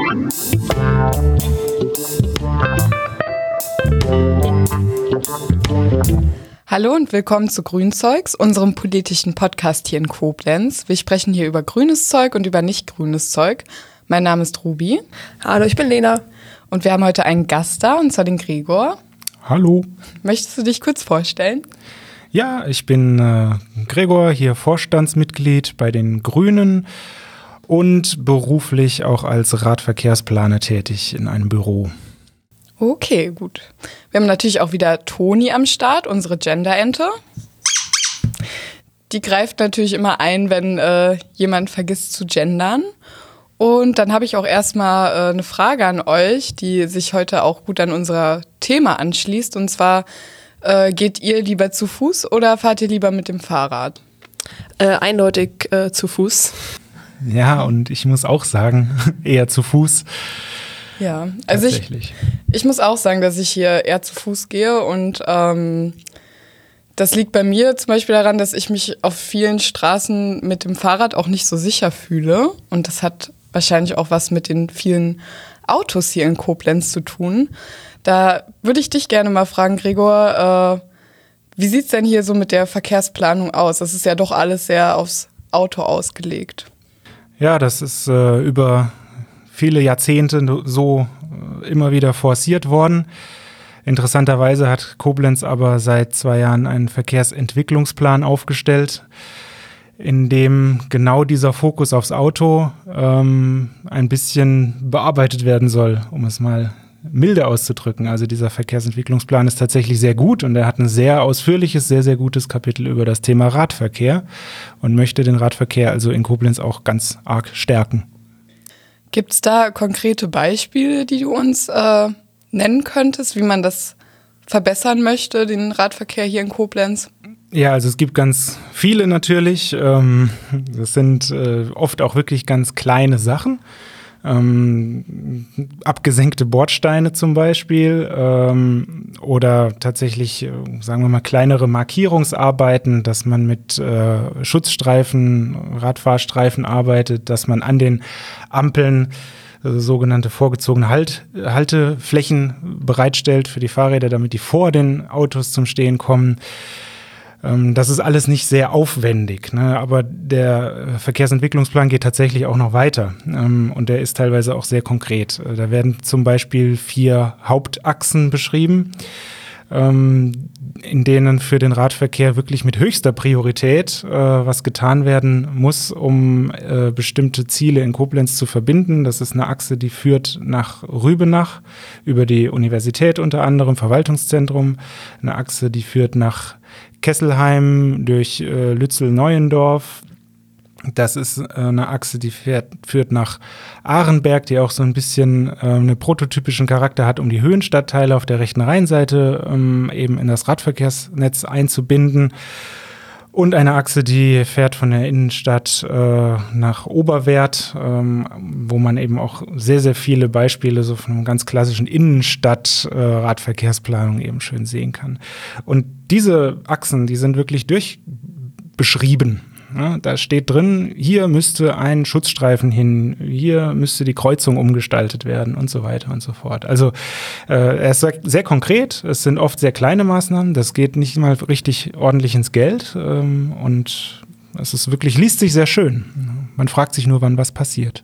Hallo und willkommen zu Grünzeugs, unserem politischen Podcast hier in Koblenz. Wir sprechen hier über grünes Zeug und über nicht grünes Zeug. Mein Name ist Ruby. Hallo, ich bin Lena. Und wir haben heute einen Gast da, und zwar den Gregor. Hallo. Möchtest du dich kurz vorstellen? Ja, ich bin Gregor, hier Vorstandsmitglied bei den Grünen und beruflich auch als Radverkehrsplaner tätig in einem Büro. Okay, gut. Wir haben natürlich auch wieder Toni am Start, unsere Gender-Ente. Die greift natürlich immer ein, wenn jemand vergisst zu gendern. Und dann habe ich auch erstmal eine Frage an euch, die sich heute auch gut an unser Thema anschließt. Und zwar, geht ihr lieber zu Fuß oder fahrt ihr lieber mit dem Fahrrad? Eindeutig zu Fuß. Ja, und ich muss auch sagen, eher zu Fuß. Ja, also ich muss auch sagen, dass ich hier eher zu Fuß gehe und das liegt bei mir zum Beispiel daran, dass ich mich auf vielen Straßen mit dem Fahrrad auch nicht so sicher fühle und das hat wahrscheinlich auch was mit den vielen Autos hier in Koblenz zu tun. Da würde ich dich gerne mal fragen, Gregor, wie sieht es denn hier so mit der Verkehrsplanung aus? Das ist ja doch alles sehr aufs Auto ausgelegt. Ja, das ist über viele Jahrzehnte so immer wieder forciert worden. Interessanterweise hat Koblenz aber seit 2 Jahren einen Verkehrsentwicklungsplan aufgestellt, in dem genau dieser Fokus aufs Auto ein bisschen bearbeitet werden soll, um es mal milde auszudrücken. Also dieser Verkehrsentwicklungsplan ist tatsächlich sehr gut und er hat ein sehr ausführliches, sehr, sehr gutes Kapitel über das Thema Radverkehr und möchte den Radverkehr also in Koblenz auch ganz arg stärken. Gibt es da konkrete Beispiele, die du uns nennen könntest, wie man das verbessern möchte, den Radverkehr hier in Koblenz? Ja, also es gibt ganz viele natürlich. Das sind oft auch wirklich ganz kleine Sachen. Abgesenkte Bordsteine zum Beispiel oder tatsächlich, sagen wir mal, kleinere Markierungsarbeiten, dass man mit Schutzstreifen, Radfahrstreifen arbeitet, dass man an den Ampeln sogenannte vorgezogene Halteflächen bereitstellt für die Fahrräder, damit die vor den Autos zum Stehen kommen. Das ist alles nicht sehr aufwendig, ne? Aber der Verkehrsentwicklungsplan geht tatsächlich auch noch weiter und der ist teilweise auch sehr konkret. Da werden zum Beispiel 4 Hauptachsen beschrieben, in denen für den Radverkehr wirklich mit höchster Priorität was getan werden muss, um bestimmte Ziele in Koblenz zu verbinden. Das ist eine Achse, die führt nach Rübenach über die Universität unter anderem, Verwaltungszentrum. Eine Achse, die führt nach Kesselheim durch Lützel-Neuendorf. Das ist eine Achse, die führt nach Ahrenberg, die auch so ein bisschen einen prototypischen Charakter hat, um die Höhenstadtteile auf der rechten Rheinseite eben in das Radverkehrsnetz einzubinden. Und eine Achse, die fährt von der Innenstadt nach Oberwerth, wo man eben auch sehr, sehr viele Beispiele so von einer ganz klassischen Innenstadt-Radverkehrsplanung eben schön sehen kann. Und diese Achsen, die sind wirklich durchbeschrieben. Ja, da steht drin, hier müsste ein Schutzstreifen hin, hier müsste die Kreuzung umgestaltet werden und so weiter und so fort. Also er ist sehr konkret, es sind oft sehr kleine Maßnahmen, das geht nicht mal richtig ordentlich ins Geld und es ist wirklich, liest sich sehr schön. Man fragt sich nur, wann was passiert.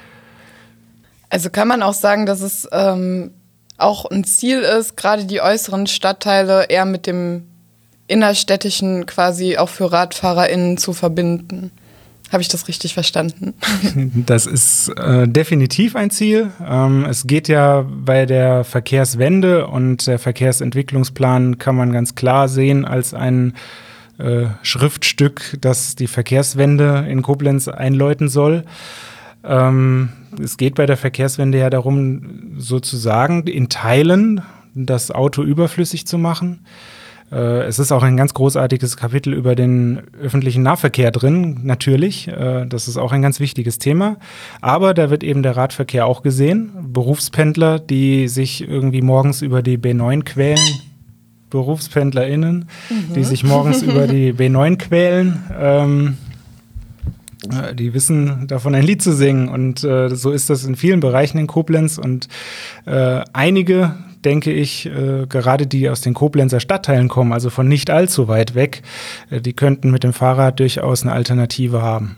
Also kann man auch sagen, dass es auch ein Ziel ist, gerade die äußeren Stadtteile eher mit dem innerstädtischen quasi auch für RadfahrerInnen zu verbinden. Habe ich das richtig verstanden? Das ist definitiv ein Ziel. Es geht ja bei der Verkehrswende und der Verkehrsentwicklungsplan kann man ganz klar sehen als ein Schriftstück, das die Verkehrswende in Koblenz einläuten soll. Es geht bei der Verkehrswende ja darum, sozusagen in Teilen das Auto überflüssig zu machen. Es ist auch ein ganz großartiges Kapitel über den öffentlichen Nahverkehr drin, natürlich. Das ist auch ein ganz wichtiges Thema. Aber da wird eben der Radverkehr auch gesehen. Berufspendler, die sich irgendwie morgens über die B9 quälen. BerufspendlerInnen, die sich morgens über die B9 quälen. Die wissen davon ein Lied zu singen und so ist das in vielen Bereichen in Koblenz und einige, denke ich, gerade die aus den Koblenzer Stadtteilen kommen, also von nicht allzu weit weg, die könnten mit dem Fahrrad durchaus eine Alternative haben.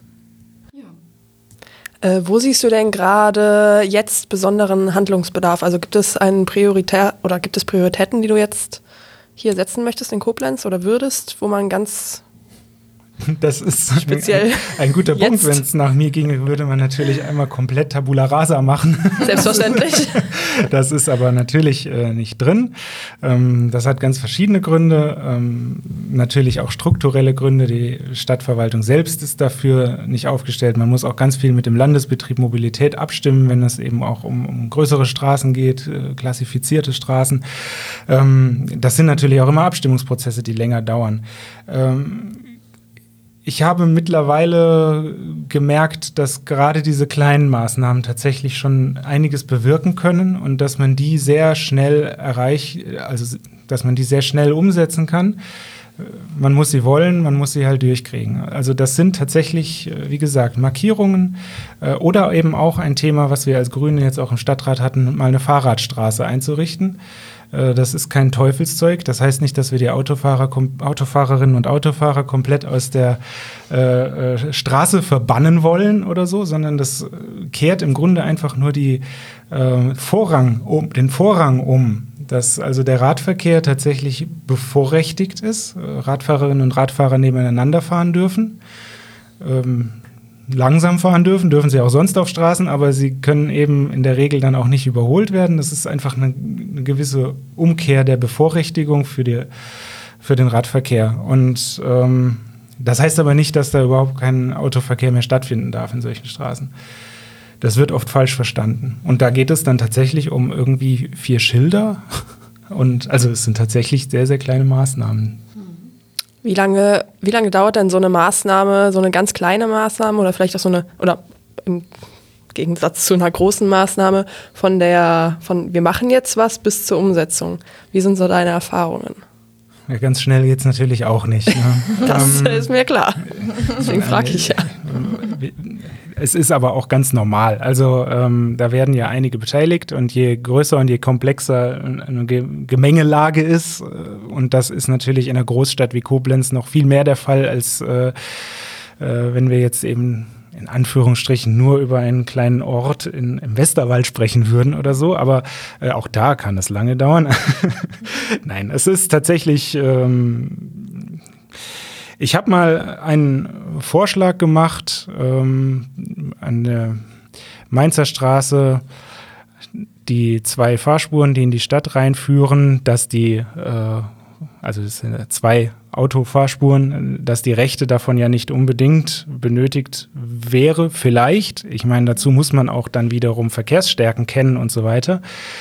Wo siehst du denn gerade jetzt besonderen Handlungsbedarf? Also gibt es Prioritäten, die du jetzt hier setzen möchtest in Koblenz oder würdest, wo man ganz das ist speziell ein guter Punkt. Wenn es nach mir ginge, würde man natürlich einmal komplett Tabula Rasa machen. Selbstverständlich. Das ist aber natürlich nicht drin. Das hat ganz verschiedene Gründe. Natürlich auch strukturelle Gründe. Die Stadtverwaltung selbst ist dafür nicht aufgestellt. Man muss auch ganz viel mit dem Landesbetrieb Mobilität abstimmen, wenn es eben auch um größere Straßen geht, klassifizierte Straßen. Das sind natürlich auch immer Abstimmungsprozesse, die länger dauern. Ich habe mittlerweile gemerkt, dass gerade diese kleinen Maßnahmen tatsächlich schon einiges bewirken können und dass man die sehr schnell dass man die sehr schnell umsetzen kann. Man muss sie wollen, man muss sie halt durchkriegen. Also das sind tatsächlich, wie gesagt, Markierungen oder eben auch ein Thema, was wir als Grüne jetzt auch im Stadtrat hatten, mal eine Fahrradstraße einzurichten. Das ist kein Teufelszeug. Das heißt nicht, dass wir die Autofahrerinnen und Autofahrer komplett aus der Straße verbannen wollen oder so, sondern das kehrt im Grunde einfach nur den Vorrang um, dass also der Radverkehr tatsächlich bevorrechtigt ist, Radfahrerinnen und Radfahrer nebeneinander fahren dürfen. Langsam fahren dürfen sie auch sonst auf Straßen, aber sie können eben in der Regel dann auch nicht überholt werden. Das ist einfach eine gewisse Umkehr der Bevorrechtigung für den Radverkehr. Und das heißt aber nicht, dass da überhaupt kein Autoverkehr mehr stattfinden darf in solchen Straßen. Das wird oft falsch verstanden. Und da geht es dann tatsächlich um irgendwie 4 Schilder. Und also es sind tatsächlich sehr, sehr kleine Maßnahmen. Wie lange dauert denn so eine Maßnahme, so eine ganz kleine Maßnahme oder vielleicht auch oder im Gegensatz zu einer großen Maßnahme von wir machen jetzt was bis zur Umsetzung? Wie sind so deine Erfahrungen? Ja, ganz schnell geht es natürlich auch nicht. Ne? Das ist mir klar. Deswegen frage ich ja. Es ist aber auch ganz normal. Also da werden ja einige beteiligt und je größer und je komplexer eine Gemengelage ist, und das ist natürlich in einer Großstadt wie Koblenz noch viel mehr der Fall, als wenn wir jetzt eben in Anführungsstrichen nur über einen kleinen Ort im Westerwald sprechen würden oder so, aber auch da kann es lange dauern. Nein, es ist tatsächlich, ich habe mal einen Vorschlag gemacht an der Mainzer Straße, die 2 Fahrspuren, die in die Stadt reinführen, dass also es sind 2 Autofahrspuren, dass die rechte davon ja nicht unbedingt benötigt wäre, vielleicht. Ich meine, dazu muss man auch dann wiederum Verkehrsstärken kennen und so weiter.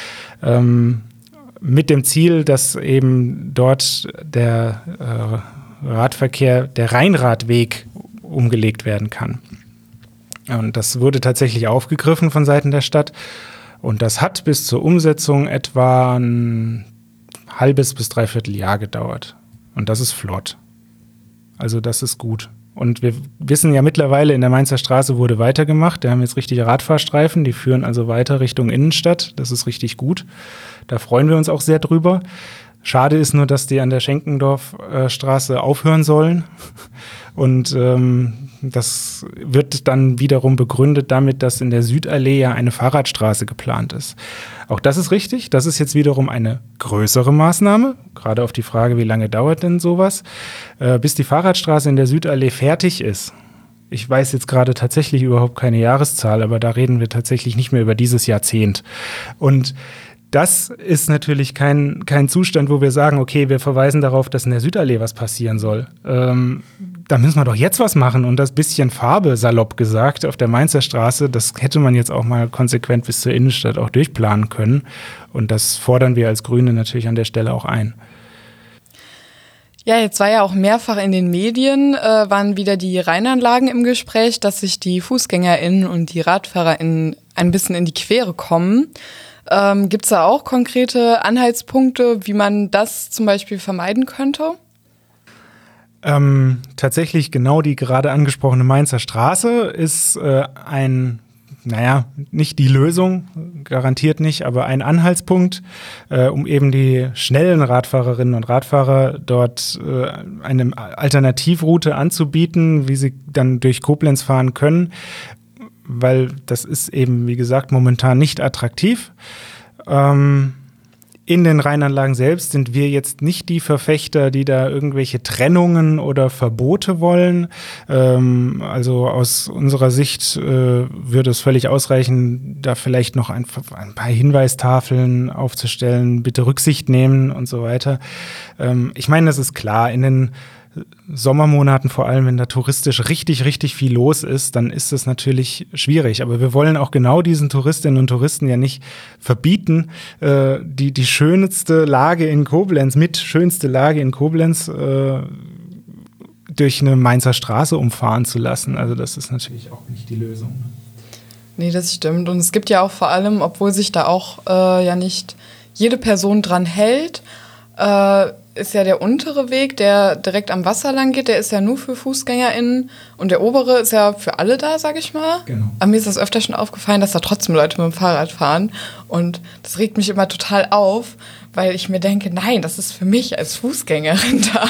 Mit dem Ziel, dass eben dort der Radverkehr, der Rheinradweg umgelegt werden kann. Und das wurde tatsächlich aufgegriffen von Seiten der Stadt. Und das hat bis zur Umsetzung etwa ein halbes bis 3/4 Jahr gedauert. Und das ist flott. Also das ist gut. Und wir wissen ja mittlerweile, in der Mainzer Straße wurde weitergemacht. Wir haben jetzt richtige Radfahrstreifen, die führen also weiter Richtung Innenstadt. Das ist richtig gut. Da freuen wir uns auch sehr drüber. Schade ist nur, dass die an der Schenkendorfstraße aufhören sollen. Und das wird dann wiederum begründet damit, dass in der Südallee ja eine Fahrradstraße geplant ist. Auch das ist richtig. Das ist jetzt wiederum eine größere Maßnahme. Gerade auf die Frage, wie lange dauert denn sowas? Bis die Fahrradstraße in der Südallee fertig ist. Ich weiß jetzt gerade tatsächlich überhaupt keine Jahreszahl, aber da reden wir tatsächlich nicht mehr über dieses Jahrzehnt. Und das ist natürlich kein Zustand, wo wir sagen, okay, wir verweisen darauf, dass in der Südallee was passieren soll. Da müssen wir doch jetzt was machen. Und das bisschen Farbe, salopp gesagt, auf der Mainzer Straße, das hätte man jetzt auch mal konsequent bis zur Innenstadt auch durchplanen können. Und das fordern wir als Grüne natürlich an der Stelle auch ein. Ja, jetzt war ja auch mehrfach in den Medien, waren wieder die Rheinanlagen im Gespräch, dass sich die FußgängerInnen und die RadfahrerInnen ein bisschen in die Quere kommen. Gibt es da auch konkrete Anhaltspunkte, wie man das zum Beispiel vermeiden könnte? Tatsächlich genau die gerade angesprochene Mainzer Straße ist nicht die Lösung, garantiert nicht, aber ein Anhaltspunkt, um eben die schnellen Radfahrerinnen und Radfahrer dort eine Alternativroute anzubieten, wie sie dann durch Koblenz fahren können, weil das ist eben, wie gesagt, momentan nicht attraktiv. In den Rheinanlagen selbst sind wir jetzt nicht die Verfechter, die da irgendwelche Trennungen oder Verbote wollen. Also aus unserer Sicht würde es völlig ausreichen, da vielleicht noch ein paar Hinweistafeln aufzustellen, bitte Rücksicht nehmen und so weiter. Ich meine, das ist klar, in den Sommermonaten vor allem, wenn da touristisch richtig, richtig viel los ist, dann ist das natürlich schwierig. Aber wir wollen auch genau diesen Touristinnen und Touristen ja nicht verbieten, die schönste Lage in Koblenz, durch eine Mainzer Straße umfahren zu lassen. Also das ist natürlich auch nicht die Lösung. Nee, das stimmt. Und es gibt ja auch vor allem, obwohl sich da auch ja nicht jede Person dran hält, ist ja der untere Weg, der direkt am Wasser lang geht, der ist ja nur für FußgängerInnen und der obere ist ja für alle da, sag ich mal. Genau. Aber mir ist das öfter schon aufgefallen, dass da trotzdem Leute mit dem Fahrrad fahren und das regt mich immer total auf, weil ich mir denke, nein, das ist für mich als Fußgängerin da.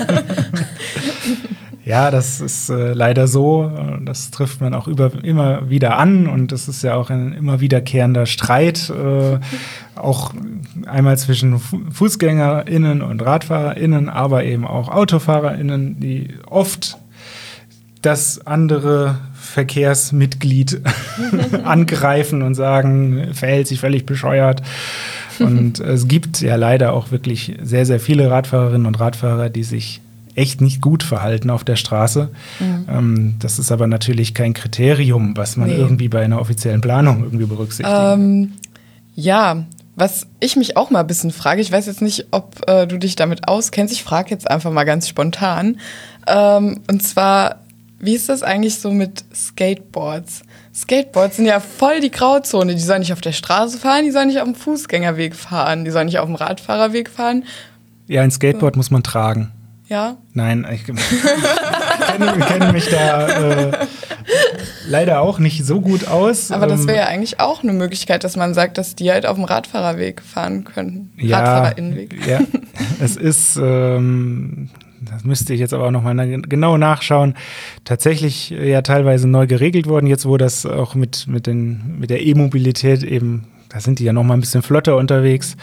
Ja, das ist leider so. Das trifft man auch immer wieder an und das ist ja auch ein immer wiederkehrender Streit, auch einmal zwischen FußgängerInnen und RadfahrerInnen, aber eben auch AutofahrerInnen, die oft das andere Verkehrsmitglied angreifen und sagen, verhält sich völlig bescheuert. Und es gibt ja leider auch wirklich sehr, sehr viele Radfahrerinnen und Radfahrer, die sich echt nicht gut verhalten auf der Straße. Mhm. Das ist aber natürlich kein Kriterium, was man irgendwie bei einer offiziellen Planung irgendwie berücksichtigt. Ja, was ich mich auch mal ein bisschen frage, ich weiß jetzt nicht, ob du dich damit auskennst, ich frage jetzt einfach mal ganz spontan, und zwar, wie ist das eigentlich so mit Skateboards? Skateboards sind ja voll die Grauzone, die sollen nicht auf der Straße fahren, die sollen nicht auf dem Fußgängerweg fahren, die sollen nicht auf dem Radfahrerweg fahren. Ja, ein Skateboard muss man tragen. Ja? Nein, ich kenne mich da leider auch nicht so gut aus. Aber das wäre ja eigentlich auch eine Möglichkeit, dass man sagt, dass die halt auf dem Radfahrerweg fahren könnten. Ja, Radfahrerinnenweg. Ja, es ist, das müsste ich jetzt aber auch nochmal genau nachschauen, tatsächlich ja teilweise neu geregelt worden. Jetzt, wo das auch mit der E-Mobilität eben, da sind die ja nochmal ein bisschen flotter unterwegs.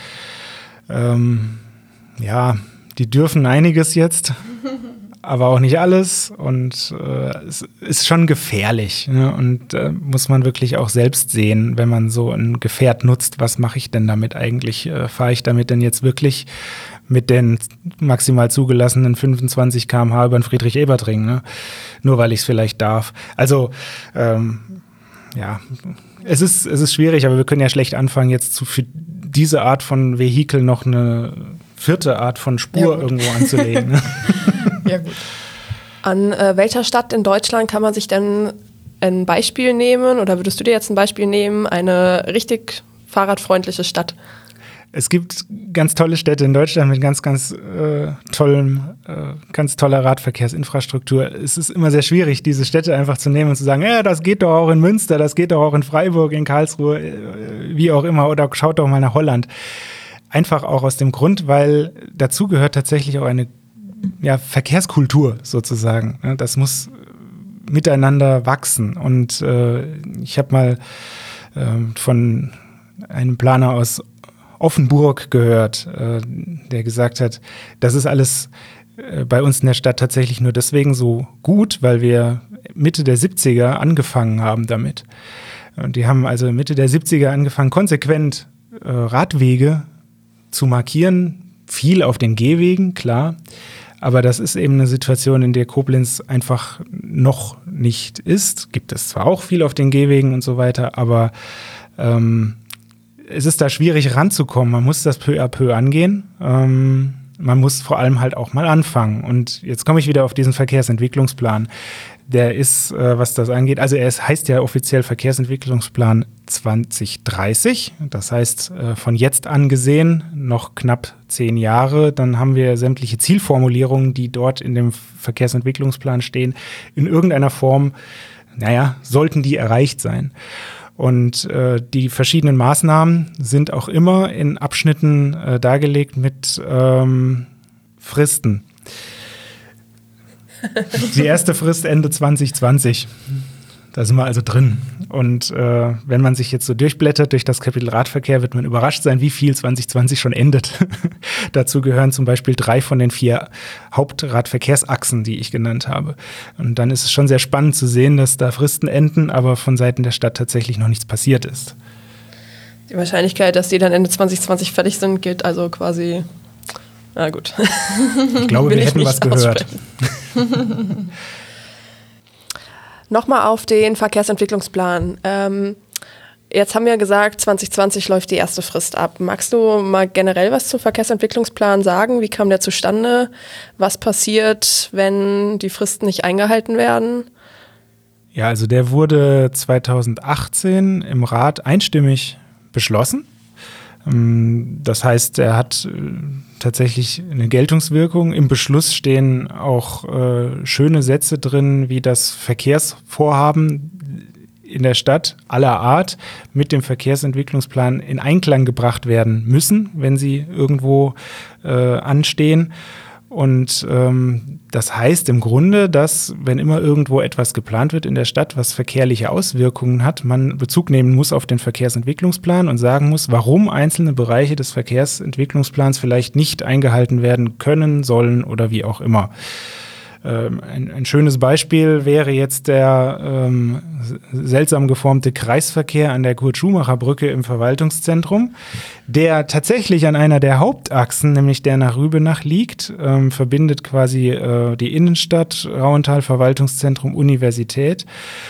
Ja, die dürfen einiges jetzt, aber auch nicht alles und es ist schon gefährlich, ne? Und muss man wirklich auch selbst sehen, wenn man so ein Gefährt nutzt, was mache ich denn damit eigentlich? Fahre ich damit denn jetzt wirklich mit den maximal zugelassenen 25 km/h über den Friedrich-Ebert-Ring, ne? Nur weil ich es vielleicht darf. Also ja, es ist schwierig, aber wir können ja schlecht anfangen, jetzt für diese Art von Vehikel noch eine vierte Art von Spur irgendwo anzulegen. Ne? Ja, gut. An welcher Stadt in Deutschland kann man sich denn ein Beispiel nehmen oder würdest du dir jetzt ein Beispiel nehmen, eine richtig fahrradfreundliche Stadt? Es gibt ganz tolle Städte in Deutschland mit ganz toller Radverkehrsinfrastruktur. Es ist immer sehr schwierig, diese Städte einfach zu nehmen und zu sagen, ja, das geht doch auch in Münster, das geht doch auch in Freiburg, in Karlsruhe, wie auch immer, oder schaut doch mal nach Holland. Einfach auch aus dem Grund, weil dazu gehört tatsächlich auch eine Verkehrskultur sozusagen. Das muss miteinander wachsen. Und ich habe mal von einem Planer aus Offenburg gehört, der gesagt hat, das ist alles bei uns in der Stadt tatsächlich nur deswegen so gut, weil wir Mitte der 70er angefangen haben damit. Und die haben also Mitte der 70er angefangen, konsequent Radwege zu markieren, viel auf den Gehwegen, klar, aber das ist eben eine Situation, in der Koblenz einfach noch nicht ist. Gibt es zwar auch viel auf den Gehwegen und so weiter, aber es ist da schwierig ranzukommen. Man muss das peu à peu angehen. Man muss vor allem halt auch mal anfangen. Und jetzt komme ich wieder auf diesen Verkehrsentwicklungsplan. der ist, was das angeht, also heißt ja offiziell Verkehrsentwicklungsplan 2030. Das heißt, von jetzt an gesehen noch knapp 10 Jahre, dann haben wir sämtliche Zielformulierungen, die dort in dem Verkehrsentwicklungsplan stehen, in irgendeiner Form, sollten die erreicht sein. Und die verschiedenen Maßnahmen sind auch immer in Abschnitten dargelegt mit Fristen. Die erste Frist Ende 2020. Da sind wir also drin. Und wenn man sich jetzt so durchblättert durch das Kapitel Radverkehr, wird man überrascht sein, wie viel 2020 schon endet. Dazu gehören zum Beispiel 3 von den 4 Hauptradverkehrsachsen, die ich genannt habe. Und dann ist es schon sehr spannend zu sehen, dass da Fristen enden, aber von Seiten der Stadt tatsächlich noch nichts passiert ist. Die Wahrscheinlichkeit, dass die dann Ende 2020 fertig sind, gilt also quasi, na gut. Ich glaube, wir hätten was gehört. Nochmal auf den Verkehrsentwicklungsplan. Jetzt haben wir gesagt, 2020 läuft die erste Frist ab. Magst du mal generell was zum Verkehrsentwicklungsplan sagen? Wie kam der zustande? Was passiert, wenn die Fristen nicht eingehalten werden? Ja, also der wurde 2018 im Rat einstimmig beschlossen. Das heißt, er hat tatsächlich eine Geltungswirkung. Im Beschluss stehen auch schöne Sätze drin, wie das Verkehrsvorhaben in der Stadt aller Art mit dem Verkehrsentwicklungsplan in Einklang gebracht werden müssen, wenn sie irgendwo anstehen. Und das heißt im Grunde, dass, wenn immer irgendwo etwas geplant wird in der Stadt, was verkehrliche Auswirkungen hat, man Bezug nehmen muss auf den Verkehrsentwicklungsplan und sagen muss, warum einzelne Bereiche des Verkehrsentwicklungsplans vielleicht nicht eingehalten werden können, sollen oder wie auch immer. Ein schönes Beispiel wäre jetzt der seltsam geformte Kreisverkehr an der Kurt-Schumacher-Brücke im Verwaltungszentrum, der tatsächlich an einer der Hauptachsen, nämlich der nach Rübenach liegt, verbindet quasi die Innenstadt, Rauental, Verwaltungszentrum, Universität.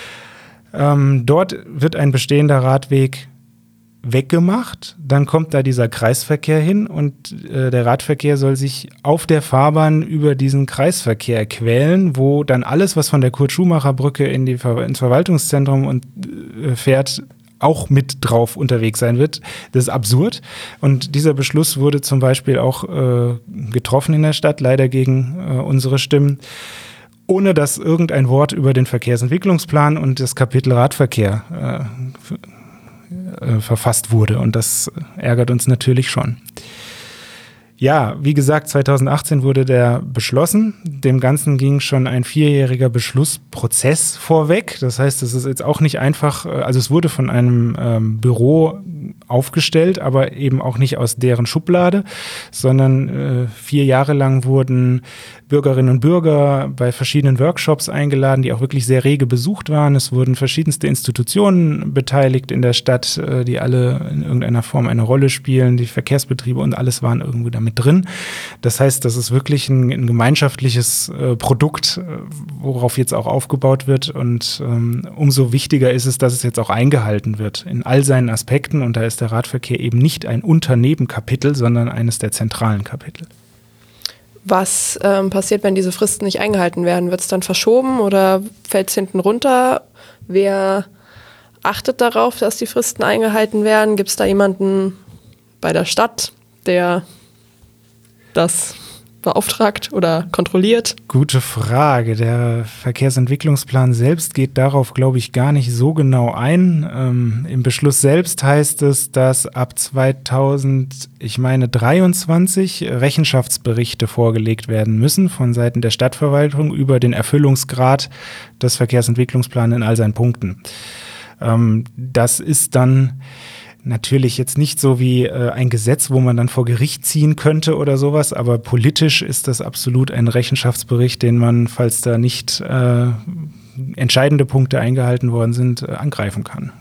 Dort wird ein bestehender Radweg weggemacht, dann kommt da dieser Kreisverkehr hin und der Radverkehr soll sich auf der Fahrbahn über diesen Kreisverkehr quälen, wo dann alles, was von der Kurt-Schumacher-Brücke ins Verwaltungszentrum fährt, auch mit drauf unterwegs sein wird. Das ist absurd. Und dieser Beschluss wurde zum Beispiel auch getroffen in der Stadt, leider gegen unsere Stimmen, ohne dass irgendein Wort über den Verkehrsentwicklungsplan und das Kapitel Radverkehr verfasst wurde. Und das ärgert uns natürlich schon. Ja, wie gesagt, 2018 wurde der beschlossen. Dem Ganzen ging schon ein 4-jähriger Beschlussprozess vorweg. Das heißt, es ist jetzt auch nicht einfach, also es wurde von einem Büro aufgestellt, aber eben auch nicht aus deren Schublade, sondern 4 Jahre lang wurden Bürgerinnen und Bürger bei verschiedenen Workshops eingeladen, die auch wirklich sehr rege besucht waren. Es wurden verschiedenste Institutionen beteiligt in der Stadt, die alle in irgendeiner Form eine Rolle spielen, die Verkehrsbetriebe und alles waren irgendwo damit drin. Das heißt, das ist wirklich ein gemeinschaftliches Produkt, worauf jetzt auch aufgebaut wird und umso wichtiger ist es, dass es jetzt auch eingehalten wird in all seinen Aspekten und da ist der Radverkehr eben nicht ein Unternebenkapitel, sondern eines der zentralen Kapitel. Was passiert, wenn diese Fristen nicht eingehalten werden? Wird es dann verschoben oder fällt es hinten runter? Wer achtet darauf, dass die Fristen eingehalten werden? Gibt es da jemanden bei der Stadt, der das beauftragt oder kontrolliert? Gute Frage. Der Verkehrsentwicklungsplan selbst geht darauf, glaube ich, gar nicht so genau ein. Im Beschluss selbst heißt es, dass ab 2023 Rechenschaftsberichte vorgelegt werden müssen von Seiten der Stadtverwaltung über den Erfüllungsgrad des Verkehrsentwicklungsplans in all seinen Punkten. Das ist dann natürlich jetzt nicht so wie ein Gesetz, wo man dann vor Gericht ziehen könnte oder sowas, aber politisch ist das absolut ein Rechenschaftsbericht, den man, falls da nicht entscheidende Punkte eingehalten worden sind, angreifen kann.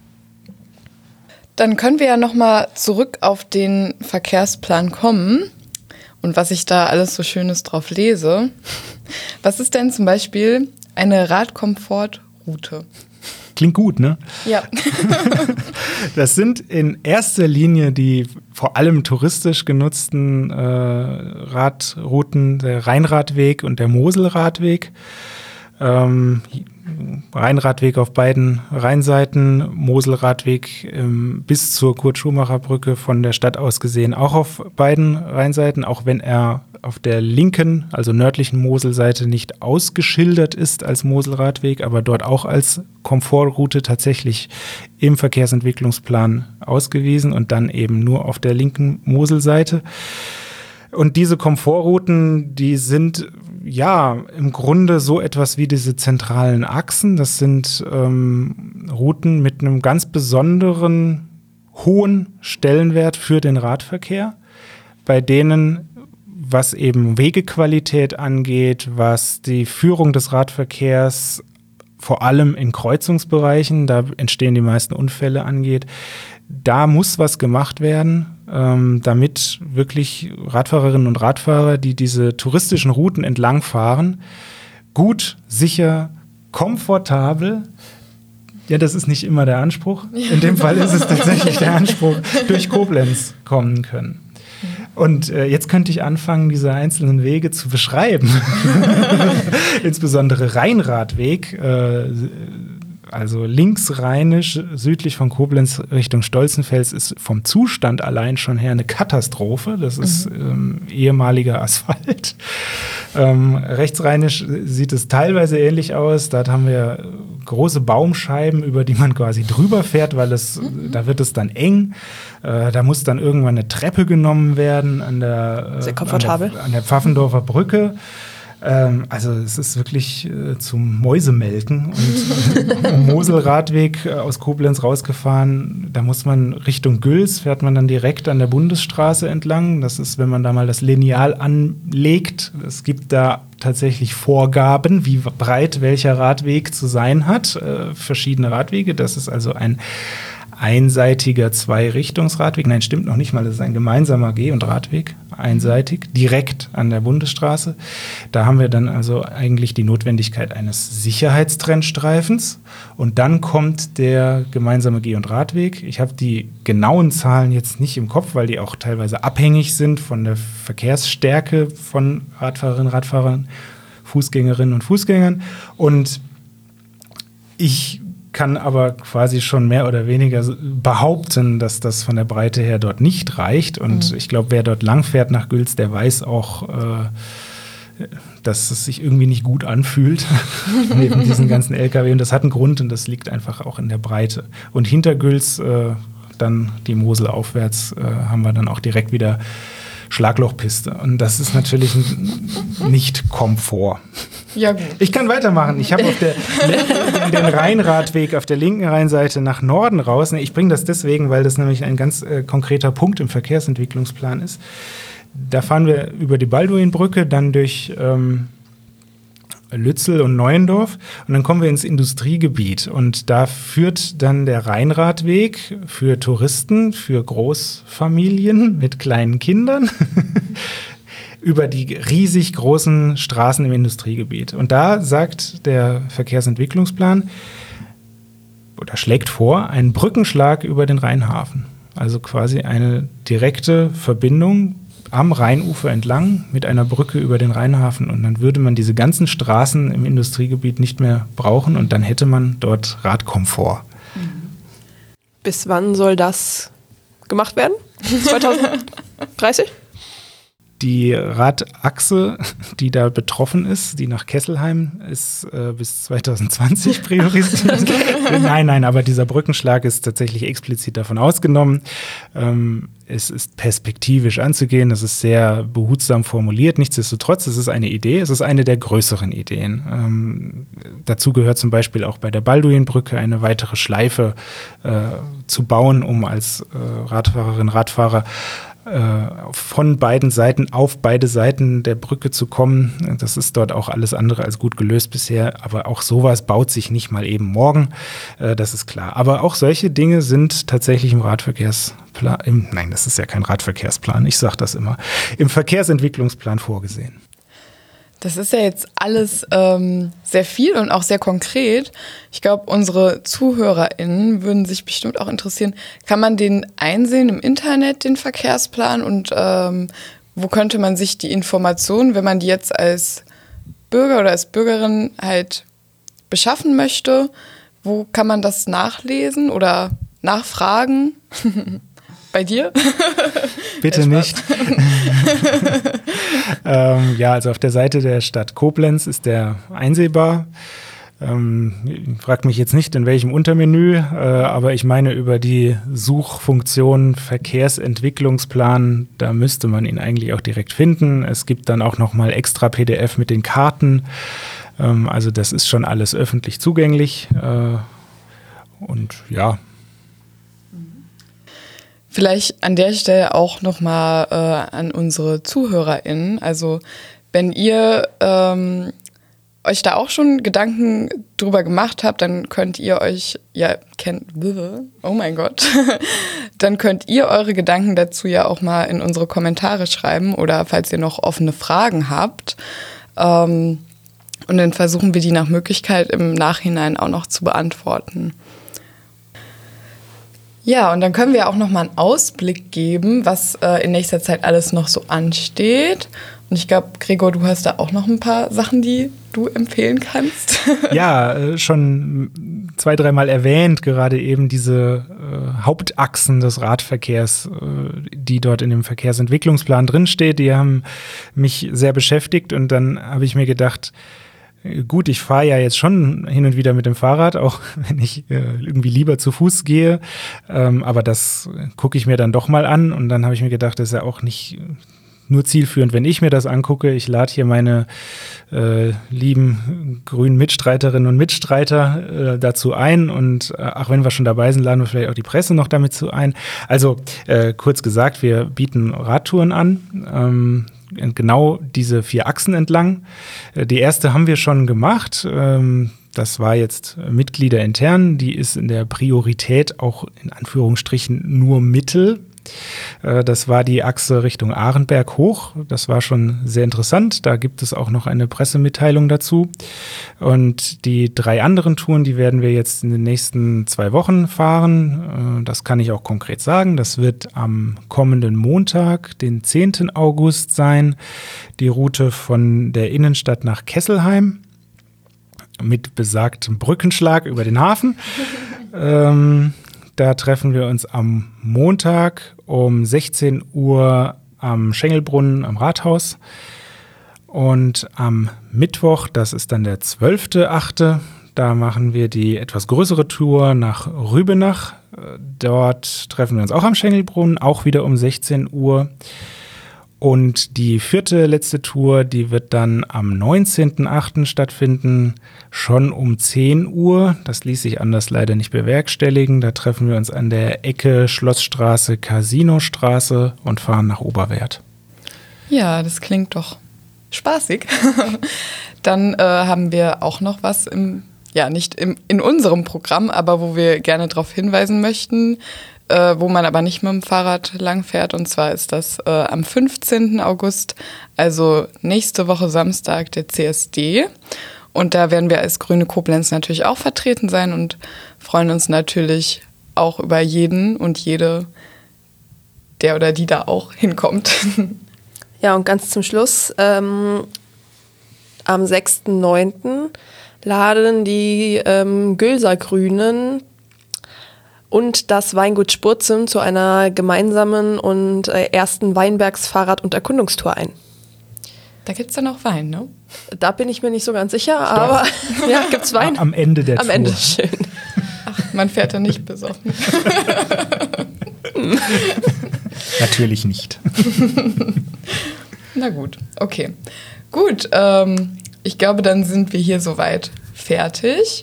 Dann können wir ja nochmal zurück auf den Verkehrsplan kommen und was ich da alles so Schönes drauf lese. Was ist denn zum Beispiel eine Radkomfortroute? Klingt gut, ne? Ja. Das sind in erster Linie die vor allem touristisch genutzten Radrouten, der Rheinradweg und der Moselradweg. Rheinradweg auf beiden Rheinseiten, Moselradweg bis zur Kurt-Schumacher-Brücke von der Stadt aus gesehen auch auf beiden Rheinseiten, auch wenn er auf der linken, also nördlichen Moselseite nicht ausgeschildert ist als Moselradweg, aber dort auch als Komfortroute tatsächlich im Verkehrsentwicklungsplan ausgewiesen und dann eben nur auf der linken Moselseite. Und diese Komfortrouten, die sind ja im Grunde so etwas wie diese zentralen Achsen. Das sind Routen mit einem ganz besonderen hohen Stellenwert für den Radverkehr, bei denen, was eben Wegequalität angeht, was die Führung des Radverkehrs vor allem in Kreuzungsbereichen, da entstehen die meisten Unfälle, angeht, da muss was gemacht werden, damit wirklich Radfahrerinnen und Radfahrer, die diese touristischen Routen entlang fahren, gut, sicher, komfortabel, ja, das ist nicht immer der Anspruch, in dem Fall ist es tatsächlich der Anspruch, durch Koblenz kommen können. Und jetzt könnte ich anfangen, diese einzelnen Wege zu beschreiben. Insbesondere Rheinradweg, also linksrheinisch, südlich von Koblenz Richtung Stolzenfels, ist vom Zustand allein schon her eine Katastrophe. Das ist ehemaliger Asphalt. Rechtsrheinisch sieht es teilweise ähnlich aus. Dort haben wir große Baumscheiben, über die man quasi drüber fährt, weil da wird es dann eng. Da muss dann irgendwann eine Treppe genommen werden an der Pfaffendorfer Brücke. Also es ist wirklich zum Mäusemelken. Und am Moselradweg aus Koblenz rausgefahren, da muss man Richtung Güls, fährt man dann direkt an der Bundesstraße entlang. Das ist, wenn man da mal das Lineal anlegt, es gibt da tatsächlich Vorgaben, wie breit welcher Radweg zu sein hat. Verschiedene Radwege, das ist also ein einseitiger Zweirichtungsradweg. Nein, stimmt noch nicht mal, das ist ein gemeinsamer Geh- und Radweg, einseitig, direkt an der Bundesstraße. Da haben wir dann also eigentlich die Notwendigkeit eines Sicherheitstrennstreifens und dann kommt der gemeinsame Geh- und Radweg. Ich habe die genauen Zahlen jetzt nicht im Kopf, weil die auch teilweise abhängig sind von der Verkehrsstärke von Radfahrerinnen, Radfahrern, Fußgängerinnen und Fußgängern. Und ich kann aber quasi schon mehr oder weniger behaupten, dass das von der Breite her dort nicht reicht. Und ich glaube, wer dort langfährt nach Güls, der weiß auch, dass es sich irgendwie nicht gut anfühlt neben diesen ganzen LKW. Und das hat einen Grund und das liegt einfach auch in der Breite. Und hinter Güls, dann die Mosel aufwärts, haben wir dann auch direkt wieder Schlaglochpiste. Und das ist natürlich nicht Komfort. Ja, gut. Ich kann weitermachen. Ich habe den Rheinradweg auf der linken Rheinseite nach Norden raus. Ich bringe das deswegen, weil das nämlich ein ganz konkreter Punkt im Verkehrsentwicklungsplan ist. Da fahren wir über die Balduinbrücke, dann durch Lützel und Neuendorf und dann kommen wir ins Industriegebiet und da führt dann der Rheinradweg für Touristen, für Großfamilien mit kleinen Kindern über die riesig großen Straßen im Industriegebiet. Und da sagt der Verkehrsentwicklungsplan oder schlägt vor, einen Brückenschlag über den Rheinhafen. Also quasi eine direkte Verbindung am Rheinufer entlang mit einer Brücke über den Rheinhafen und dann würde man diese ganzen Straßen im Industriegebiet nicht mehr brauchen und dann hätte man dort Radkomfort. Bis wann soll das gemacht werden? 2030? Die Radachse, die da betroffen ist, die nach Kesselheim, ist bis 2020 priorisiert. Nein, aber dieser Brückenschlag ist tatsächlich explizit davon ausgenommen. Es ist perspektivisch anzugehen, das ist sehr behutsam formuliert. Nichtsdestotrotz, es ist eine Idee, es ist eine der größeren Ideen. Dazu gehört zum Beispiel auch bei der Balduinbrücke eine weitere Schleife zu bauen, um als Radfahrerin, Radfahrer von beiden Seiten auf beide Seiten der Brücke zu kommen. Das ist dort auch alles andere als gut gelöst bisher, aber auch sowas baut sich nicht mal eben morgen, das ist klar. Aber auch solche Dinge sind tatsächlich im Radverkehrsplan, nein, das ist ja kein Radverkehrsplan, ich sage das immer, im Verkehrsentwicklungsplan vorgesehen. Das ist ja jetzt alles sehr viel und auch sehr konkret. Ich glaube, unsere ZuhörerInnen würden sich bestimmt auch interessieren, kann man den einsehen im Internet, den Verkehrsplan? Und wo könnte man sich die Informationen, wenn man die jetzt als Bürger oder als Bürgerin halt beschaffen möchte, wo kann man das nachlesen oder nachfragen? Bei dir? Bitte nicht. Ja, also auf der Seite der Stadt Koblenz ist der einsehbar. Fragt mich jetzt nicht, in welchem Untermenü, aber ich meine über die Suchfunktion Verkehrsentwicklungsplan, da müsste man ihn eigentlich auch direkt finden. Es gibt dann auch nochmal extra PDF mit den Karten. Also das ist schon alles öffentlich zugänglich. Und ja. Vielleicht an der Stelle auch nochmal an unsere ZuhörerInnen. Also wenn ihr euch da auch schon Gedanken drüber gemacht habt, dann könnt ihr euch, oh mein Gott, dann könnt ihr eure Gedanken dazu ja auch mal in unsere Kommentare schreiben oder falls ihr noch offene Fragen habt. Und dann versuchen wir die nach Möglichkeit im Nachhinein auch noch zu beantworten. Ja, und dann können wir auch noch mal einen Ausblick geben, was in nächster Zeit alles noch so ansteht. Und ich glaube, Gregor, du hast da auch noch ein paar Sachen, die du empfehlen kannst. Ja, schon 2-3 Mal erwähnt, gerade eben diese Hauptachsen des Radverkehrs, die dort in dem Verkehrsentwicklungsplan drinsteht, die haben mich sehr beschäftigt. Und dann habe ich mir gedacht, gut, ich fahre ja jetzt schon hin und wieder mit dem Fahrrad, auch wenn ich irgendwie lieber zu Fuß gehe. Aber das gucke ich mir dann doch mal an. Und dann habe ich mir gedacht, das ist ja auch nicht nur zielführend, wenn ich mir das angucke. Ich lade hier meine lieben grünen Mitstreiterinnen und Mitstreiter dazu ein. Und auch wenn wir schon dabei sind, laden wir vielleicht auch die Presse noch damit zu ein. Also kurz gesagt, wir bieten Radtouren an. Genau diese 4 Achsen entlang. Die erste haben wir schon gemacht. Das war jetzt Mitglieder intern. Die ist in der Priorität auch in Anführungsstrichen nur Mittel. Das war die Achse Richtung Arenberg hoch. Das war schon sehr interessant. Da gibt es auch noch eine Pressemitteilung dazu. Und die 3 anderen Touren, die werden wir jetzt in den nächsten 2 Wochen fahren. Das kann ich auch konkret sagen. Das wird am kommenden Montag, den 10. August sein. Die Route von der Innenstadt nach Kesselheim mit besagtem Brückenschlag über den Hafen. Da treffen wir uns am Montag um 16 Uhr am Schengelbrunnen am Rathaus. Und am Mittwoch, das ist dann der 12.8., da machen wir die etwas größere Tour nach Rübenach. Dort treffen wir uns auch am Schengelbrunnen, auch wieder um 16 Uhr. Und die 4. letzte Tour, die wird dann am 19.8. stattfinden, schon um 10 Uhr. Das ließ sich anders leider nicht bewerkstelligen. Da treffen wir uns an der Ecke Schlossstraße, Casinostraße und fahren nach Oberwerth. Ja, das klingt doch spaßig. Dann haben wir auch noch was nicht in unserem Programm, aber wo wir gerne darauf hinweisen möchten, wo man aber nicht mit dem Fahrrad langfährt. Und zwar ist das am 15. August, also nächste Woche Samstag, der CSD. Und da werden wir als Grüne Koblenz natürlich auch vertreten sein und freuen uns natürlich auch über jeden und jede, der oder die da auch hinkommt. Ja, und ganz zum Schluss, am 6.9. laden die Gülser Grünen und das Weingut Spurzum zu einer gemeinsamen und ersten Weinbergs-Fahrrad- und Erkundungstour ein. Da gibt es dann auch Wein, ne? Da bin ich mir nicht so ganz sicher, aber ja, gibt's Wein? Am Ende der Tour. Am Ende, schön. Ach, man fährt da nicht besoffen. Natürlich nicht. Na gut, okay. Gut, ich glaube, dann sind wir hier soweit fertig.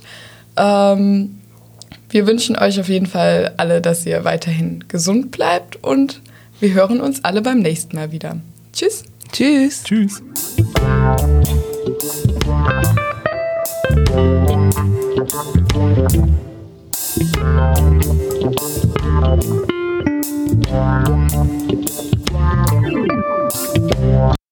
Wir wünschen euch auf jeden Fall alle, dass ihr weiterhin gesund bleibt und wir hören uns alle beim nächsten Mal wieder. Tschüss. Tschüss. Tschüss.